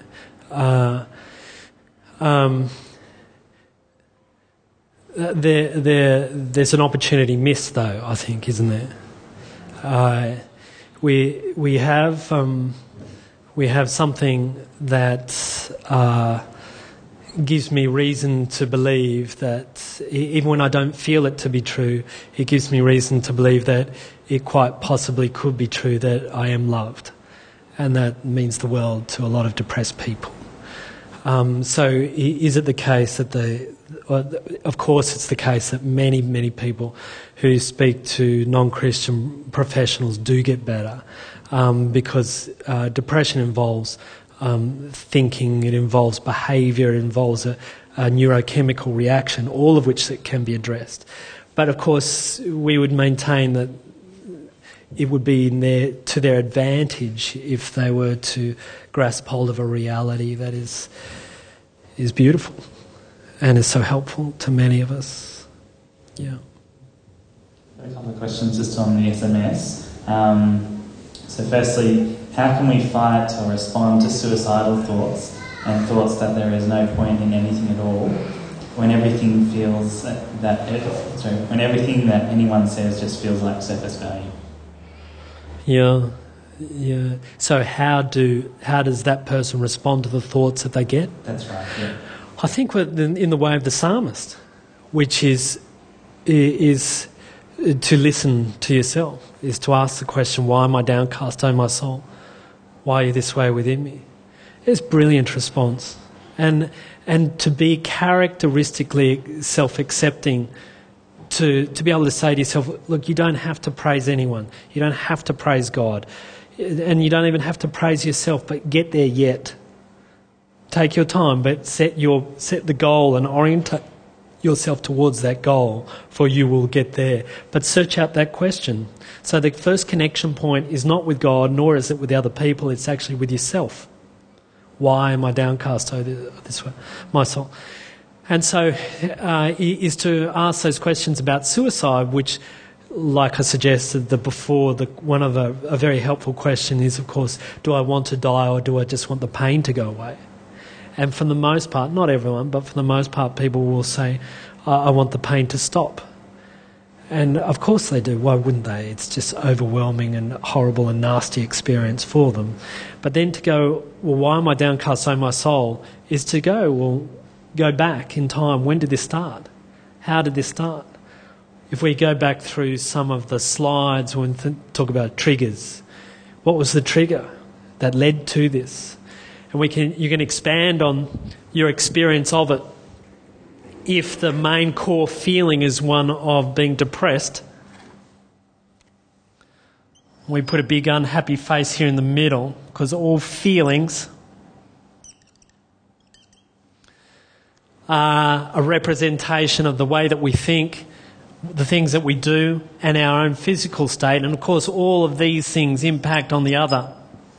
There's an opportunity missed, though, I think, isn't there? We have something that gives me reason to believe that, even when I don't feel it to be true, it gives me reason to believe that it quite possibly could be true that I am loved, and that means the world to a lot of depressed people. So is it the case that of course it's the case that many, many people who speak to non-Christian professionals do get better, because depression involves thinking, it involves behaviour, it involves a neurochemical reaction, all of which can be addressed. But of course we would maintain that it would be to their advantage if they were to grasp hold of a reality that is beautiful and is so helpful to many of us. Yeah. A couple of questions just on the SMS. So firstly, how can we fight or respond to suicidal thoughts and thoughts that there is no point in anything at all when everything when everything that anyone says just feels like surface value? Yeah. So how does that person respond to the thoughts that they get? That's right, yeah. I think we're in the way of the psalmist, which is to listen to yourself, is to ask the question, why am I downcast, O my soul? Why are you this way within me? It's a brilliant response. And to be characteristically self-accepting, to be able to say to yourself, look, you don't have to praise anyone. You don't have to praise God. And you don't even have to praise yourself, but get there yet. Take your time, but set the goal and orientate yourself towards that goal, for you will get there. But search out that question. So the first connection point is not with God, nor is it with the other people, it's actually with yourself. Why am I downcast, this way, my soul? And so is to ask those questions about suicide, which, like I suggested before, one of a very helpful question is, of course, do I want to die or do I just want the pain to go away? And for the most part, not everyone, but for the most part, people will say, I want the pain to stop. And of course they do. Why wouldn't they? It's just overwhelming and horrible and nasty experience for them. But then to go, well, why am I downcast, O my soul, is to go back in time. When did this start? How did this start? If we go back through some of the slides when talk about triggers, what was the trigger that led to this? And you can expand on your experience of it. If the main core feeling is one of being depressed, we put a big unhappy face here in the middle, because all feelings are a representation of the way that we think, the things that we do, and our own physical state. And of course all of these things impact on the other.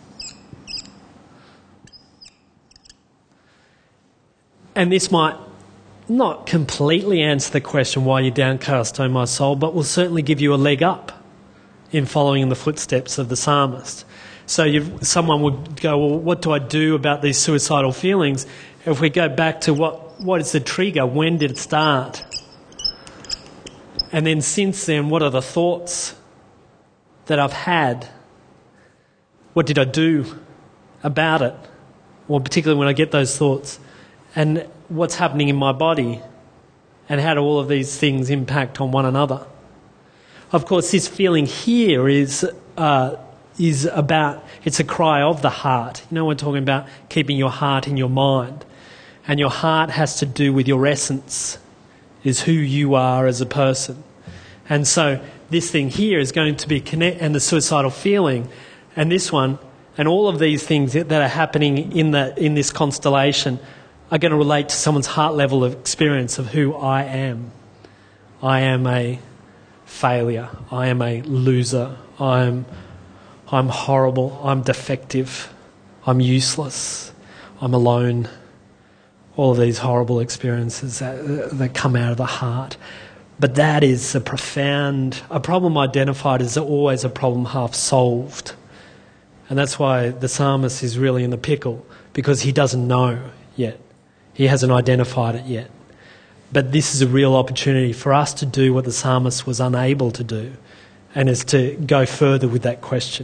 And this might not completely answer the question, why you're downcast, O my soul, but will certainly give you a leg up in following in the footsteps of the psalmist. So someone would go, well, what do I do about these suicidal feelings? If we go back to what is the trigger, when did it start? And then since then, what are the thoughts that I've had, what did I do about it? Well, particularly when I get those thoughts, and what's happening in my body, and how do all of these things impact on one another? Of course, this feeling here is about, it's a cry of the heart. You know, we're talking about keeping your heart in your mind. And your heart has to do with your essence, is who you are as a person. And so this thing here is going to be and the suicidal feeling, and this one, and all of these things that are happening in this constellation are going to relate to someone's heart level of experience of who I am. I am a failure. I am a loser. I'm horrible. I'm defective. I'm useless. I'm alone. All of these horrible experiences that come out of the heart. But that is a problem identified is always a problem half solved. And that's why the psalmist is really in the pickle, because he doesn't know yet. He hasn't identified it yet. But this is a real opportunity for us to do what the psalmist was unable to do, and is to go further with that question.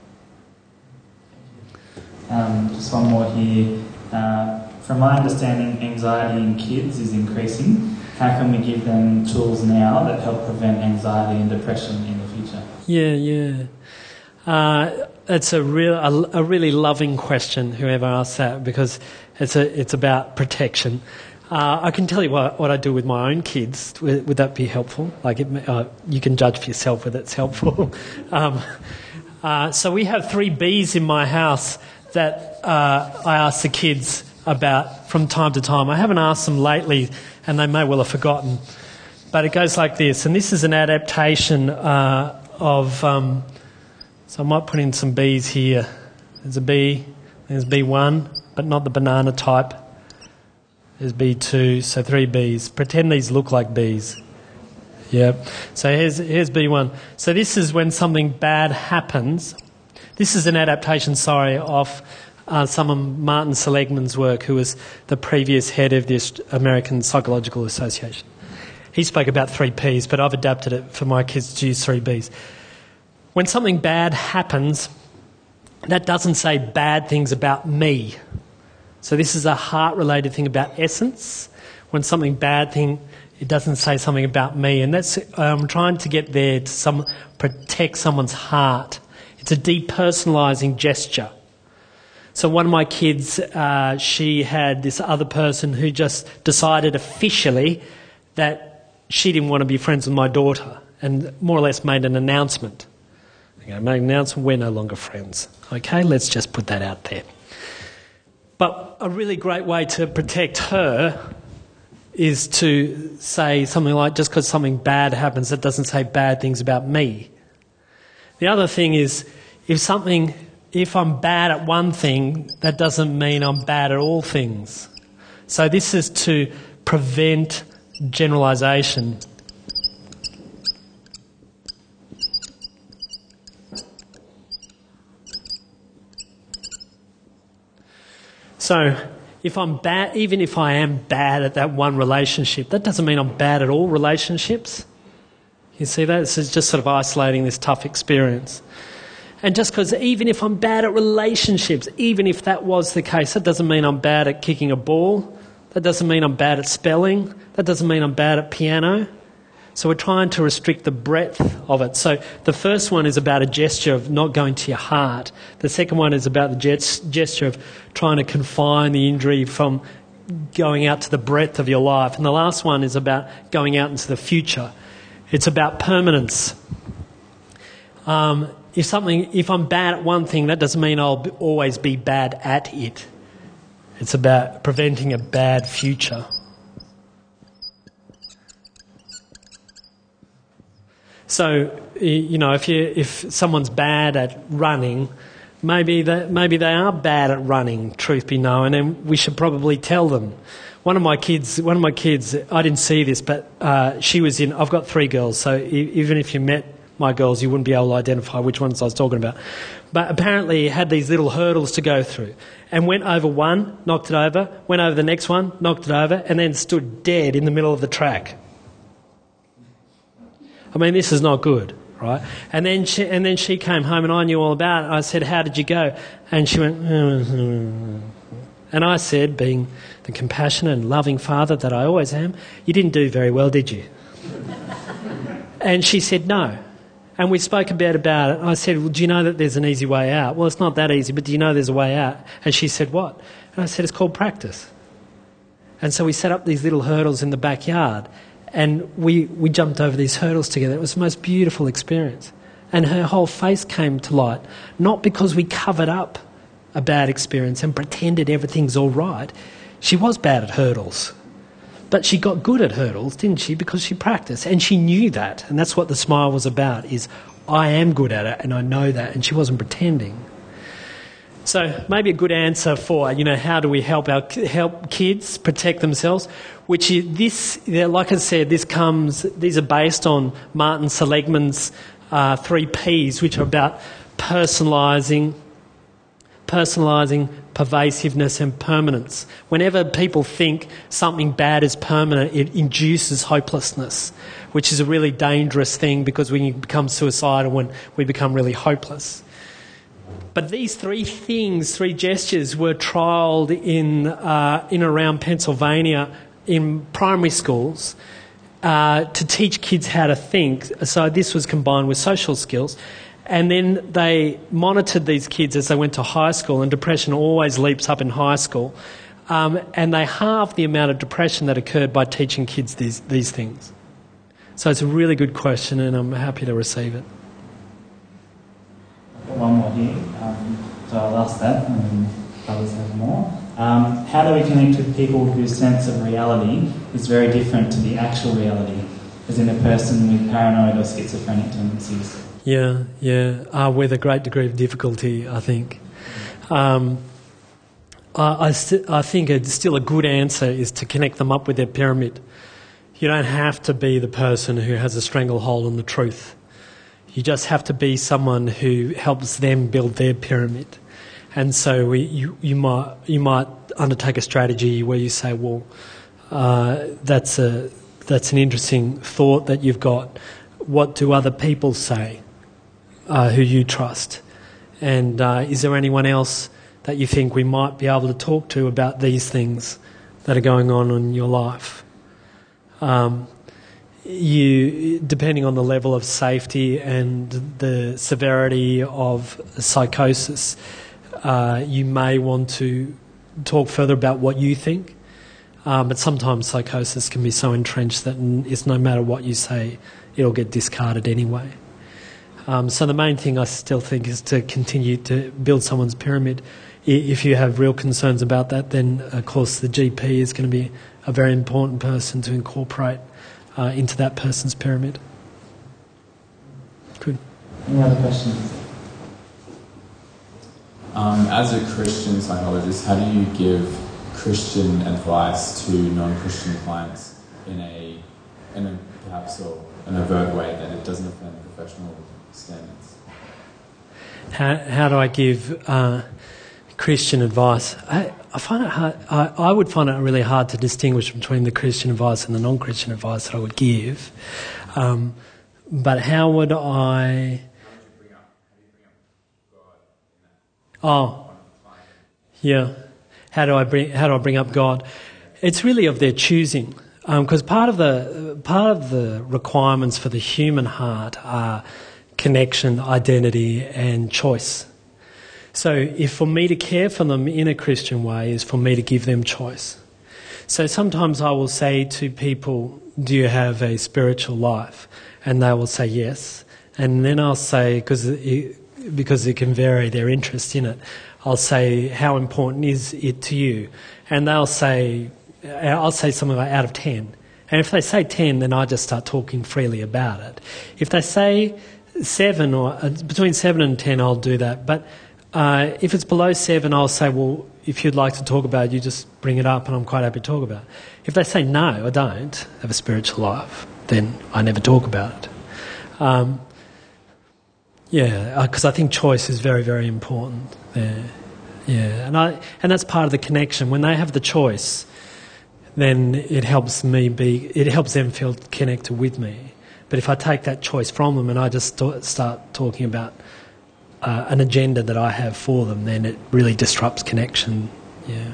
Just one more here. From my understanding, anxiety in kids is increasing. How can we give them tools now that help prevent anxiety and depression in the future? Yeah. It's a really loving question, whoever asked that, because it's about protection. I can tell you what I do with my own kids. Would that be helpful? You can judge for yourself whether it's helpful. So we have 3 bees in my house that I ask the kids about from time to time. I haven't asked them lately, and they may well have forgotten. But it goes like this, and this is an adaptation of... So I might put in some bees here. There's a bee, there's B1, but not the banana type. There's B2, so 3 bees. Pretend these look like bees. Yep. So here's B1. So this is when something bad happens. This is an adaptation, of some of Martin Seligman's work, who was the previous head of the American Psychological Association. He spoke about 3 Ps, but I've adapted it for my kids to use 3 Bs. When something bad happens, that doesn't say bad things about me. So this is a heart-related thing about essence. When something bad thing, it doesn't say something about me. And that's I'm trying to get there to protect someone's heart. It's a depersonalising gesture. So one of my kids, she had this other person who just decided officially that she didn't want to be friends with my daughter, and more or less made an announcement. Okay, made an announcement, we're no longer friends. Okay, let's just put that out there. But a really great way to protect her is to say something like, just because something bad happens, that doesn't say bad things about me. The other thing is, if I'm bad at one thing, that doesn't mean I'm bad at all things. So this is to prevent generalisation. So if I'm bad, even if I am bad at that one relationship, that doesn't mean I'm bad at all relationships. You see that? This is just sort of isolating this tough experience. And just because even if I'm bad at relationships, even if that was the case, that doesn't mean I'm bad at kicking a ball. That doesn't mean I'm bad at spelling. That doesn't mean I'm bad at piano. So we're trying to restrict the breadth of it. So the first one is about a gesture of not going to your heart. The second one is about the gesture of trying to confine the injury from going out to the breadth of your life. And the last one is about going out into the future. It's about permanence. If I'm bad at one thing, that doesn't mean I'll always be bad at it. It's about preventing a bad future. So, if someone's bad at running, maybe they are bad at running, truth be known, and we should probably tell them. One of my kids, I didn't see this, but she was in. I've got 3 girls, so even if you met my girls, you wouldn't be able to identify which ones I was talking about. But apparently had these little hurdles to go through, and went over one, knocked it over, went over the next one, knocked it over, and then stood dead in the middle of the track. I mean, this is not good, right? And then she came home and I knew all about it. I said, how did you go? And she went, and I said, being the compassionate and loving father that I always am, you didn't do very well, did you? And she said, no. And we spoke a bit about it. I said, well, do you know that there's an easy way out? Well, it's not that easy, but do you know there's a way out? And she said, what? And I said, it's called practice. And so we set up these little hurdles in the backyard and we jumped over these hurdles together. It was the most beautiful experience. And her whole face came to light, not because we covered up a bad experience and pretended everything's all right. She was bad at hurdles. But she got good at hurdles, didn't she? Because she practiced. And she knew that. And that's what the smile was about, is I am good at it and I know that. And she wasn't pretending. So maybe a good answer for, how do we help kids protect themselves? Which is this, like I said, these are based on Martin Seligman's 3 Ps, which are about personalising, pervasiveness and permanence. Whenever people think something bad is permanent, it induces hopelessness, which is a really dangerous thing because we become suicidal when we become really hopeless. But these 3 gestures were trialled in around Pennsylvania in primary schools to teach kids how to think. So this was combined with social skills. And then they monitored these kids as they went to high school, and depression always leaps up in high school. And they halved the amount of depression that occurred by teaching kids these things. So it's a really good question, and I'm happy to receive it. One more here, so I'll ask that, and then others have more. How do we connect with people whose sense of reality is very different to the actual reality, as in a person with paranoid or schizophrenic tendencies? Yeah, with a great degree of difficulty, I think. I think it's still a good answer is to connect them up with their pyramid. You don't have to be the person who has a stranglehold on the truth. You just have to be someone who helps them build their pyramid. And so you might undertake a strategy where you say, well, that's an interesting thought that you've got. What do other people say who you trust? And is there anyone else that you think we might be able to talk to about these things that are going on in your life? Depending on the level of safety and the severity of psychosis, you may want to talk further about what you think. But sometimes psychosis can be so entrenched that it's no matter what you say, it'll get discarded anyway. So the main thing I still think is to continue to build someone's pyramid. If you have real concerns about that, then of course the GP is going to be a very important person to incorporate into that person's pyramid. Good. Any other questions? As a Christian psychologist, how do you give Christian advice to non-Christian clients in a perhaps an overt way that it doesn't offend professional standards? How do I give Christian advice? I find it hard. I would find it really hard to distinguish between the Christian advice and the non-Christian advice that I would give. But how would I? Oh, yeah. How do I bring up God? It's really of their choosing, because part of the requirements for the human heart are connection, identity, and choice. So if for me to care for them in a Christian way is for me to give them choice. So sometimes I will say to people, do you have a spiritual life? And they will say yes. And then I'll say, because it can vary their interest in it, I'll say, how important is it to you? And I'll say something like out of 10. And if they say 10, then I just start talking freely about it. If they say 7 or between 7 and 10, I'll do that. But if it's below 7, I'll say, well, if you'd like to talk about it, you just bring it up and I'm quite happy to talk about it. If they say, no, I don't have a spiritual life, then I never talk about it. Because I think choice is very, very important there. Yeah, and that's part of the connection. When they have the choice, then it helps them feel connected with me. But if I take that choice from them and I just start talking about an agenda that I have for them, then it really disrupts connection. Yeah.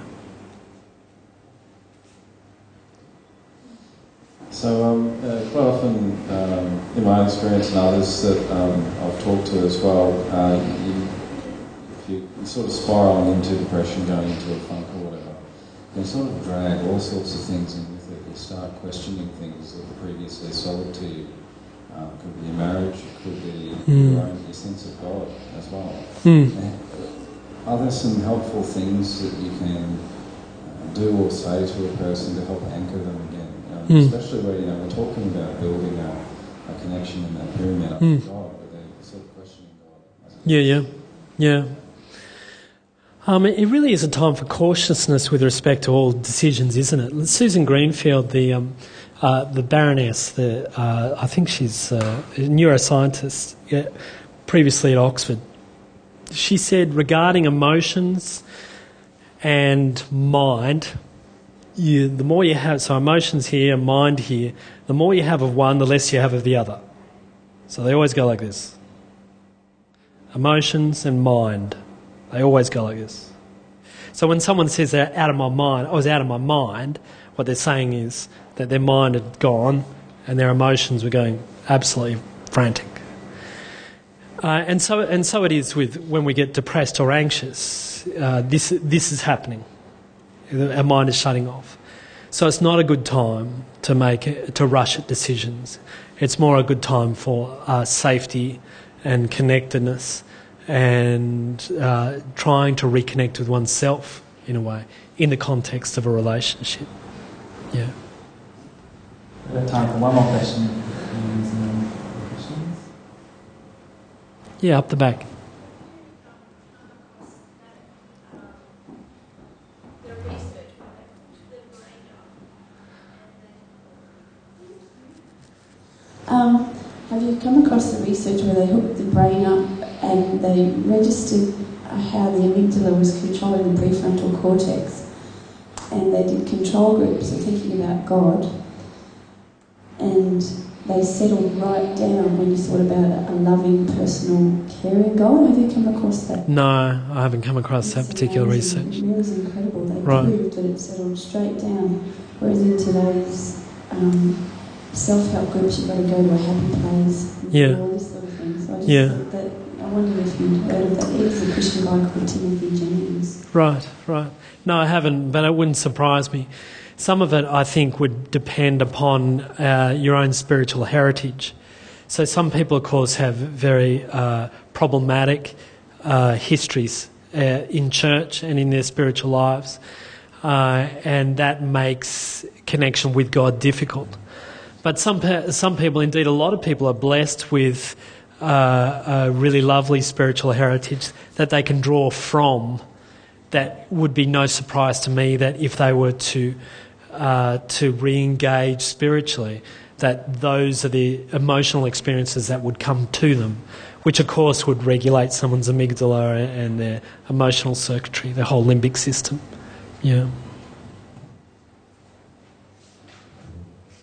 So quite often, in my experience and others that I've talked to as well, if you sort of spiralling into depression, going into a funk or whatever, you can sort of drag all sorts of things in with it. You start questioning things that were previously solid to you. It could be your marriage, it could be your sense of God as well. Are there some helpful things that you can do or say to a person to help anchor them again? Especially where we're talking about building a connection in that pyramid up to God, but they're sort of questioning God. Yeah. It really is a time for cautiousness with respect to all decisions, isn't it? Susan Greenfield, the Baroness, I think she's a neuroscientist, previously at Oxford. She said regarding emotions and mind, the more you have, so emotions here, mind here, the more you have of one, the less you have of the other. So they always go like this. Emotions and mind, they always go like this. So when someone says they're out of my mind, I was out of my mind, what they're saying is that their mind had gone and their emotions were going absolutely frantic. And so it is with when we get depressed or anxious. This is happening. Our mind is shutting off. So it's not a good time to rush at decisions. It's more a good time for safety and connectedness and trying to reconnect with oneself in a way, in the context of a relationship. Yeah. We have time for one more question. Questions? Yeah, up the back. Have you come across the research where they hooked the brain up and they registered how the amygdala was controlling the prefrontal cortex, and they did control groups of thinking about God, and they settled right down when you thought about a loving, personal, caring God? Have you come across that? No, I haven't come across that particular research. It really is incredible. They proved that it settled straight down, whereas in today's self-help groups, you've got to go to a happy place, and all this sort of thing. So I just thought that, I wondered if you'd heard of that. There's a Christian guy called Timothy Jennings. Right. No, I haven't, but it wouldn't surprise me. Some of it, I think, would depend upon your own spiritual heritage. So some people, of course, have very problematic histories in church and in their spiritual lives, and that makes connection with God difficult. But some people, indeed a lot of people, are blessed with a really lovely spiritual heritage that they can draw from. That would be no surprise to me that if they were to re-engage spiritually, that those are the emotional experiences that would come to them, which of course would regulate someone's amygdala and their emotional circuitry, their whole limbic system. Yeah.